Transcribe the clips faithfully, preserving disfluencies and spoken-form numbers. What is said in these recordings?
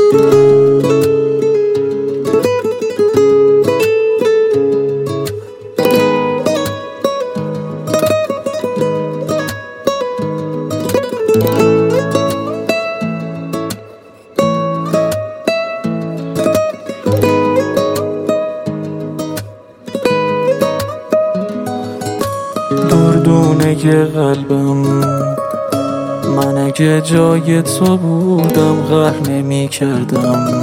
دردونه قلبم، من اگه جای تو بودم غر نمی کردم،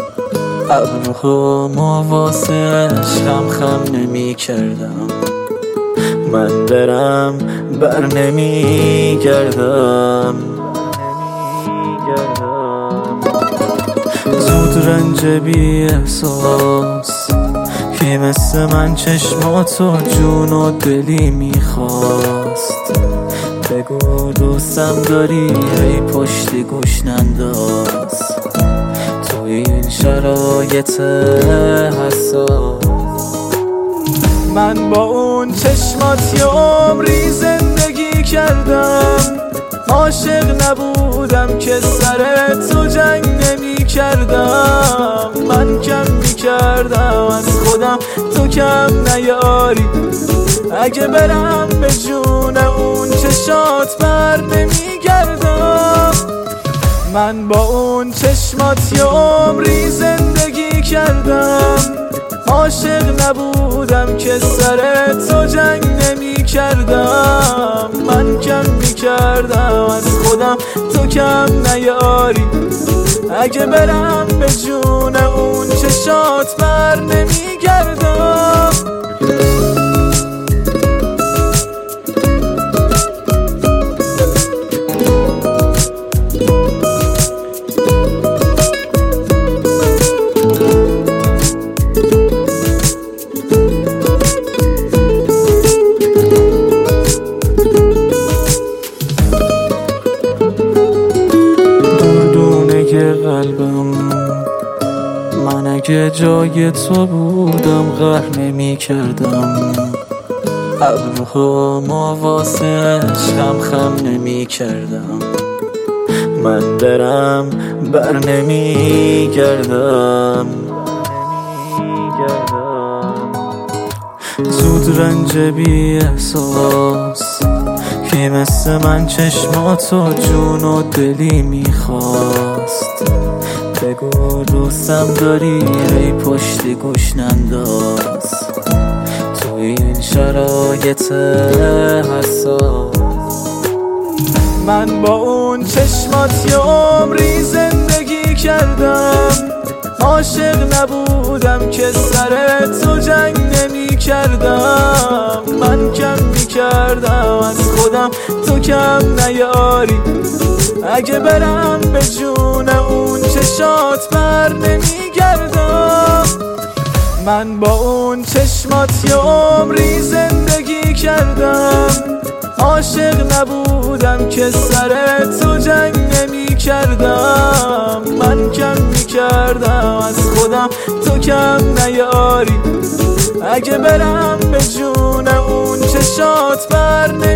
ابروها واسه عشقم خم نمی کردم. من برم بر نمی گردم، زود رنج بی احساس که مثل من چشماتو جون و دلی میخواست. بگو دوستم داری ای پشت گوش ننداز، تو این شرایط حساس. من با اون چشمات یه عمری زندگی کردم، عاشق نبودم که سر تو جنگ نمی کردم. من کم می کردم از خودم، تو کم نیاری. اگه برم به جون اون چشات بر نمی گردم. من با اون چشمات یه عمری زندگی کردم، عاشق نبودم که سر تو جنگ نمی کردم. من کم می کردم از خودم، تو کم نیاری. اگه برم به جون اون چشات بر نمی گردم. قلبم، من اگه جای تو بودم غر نمی کردم، ابروها واسه عشقم خم نمی کردم. من برم بر نمی گردم، زود رنج بی احساس که مثل من چشماتو جون و دلی میخواست. بگو دوستم داری ای پشت گوش ننداز، تو این شرایط حساس. من با اون چشمات یه عمری زندگی کردم، عاشق نبودم که سر تو جنگ نمی کردم. من کم می کردم از خودم، تو کم نیاری. اگه برم به جون اون چشات بر نمی گردم. من با اون چشمات یه عمری زندگی کردم، عاشق نبودم که سر تو جنگ نمی کردم. من کم می کردم از خودم، تو کم نیاری. اگه برم به جون اون چشات بر نمی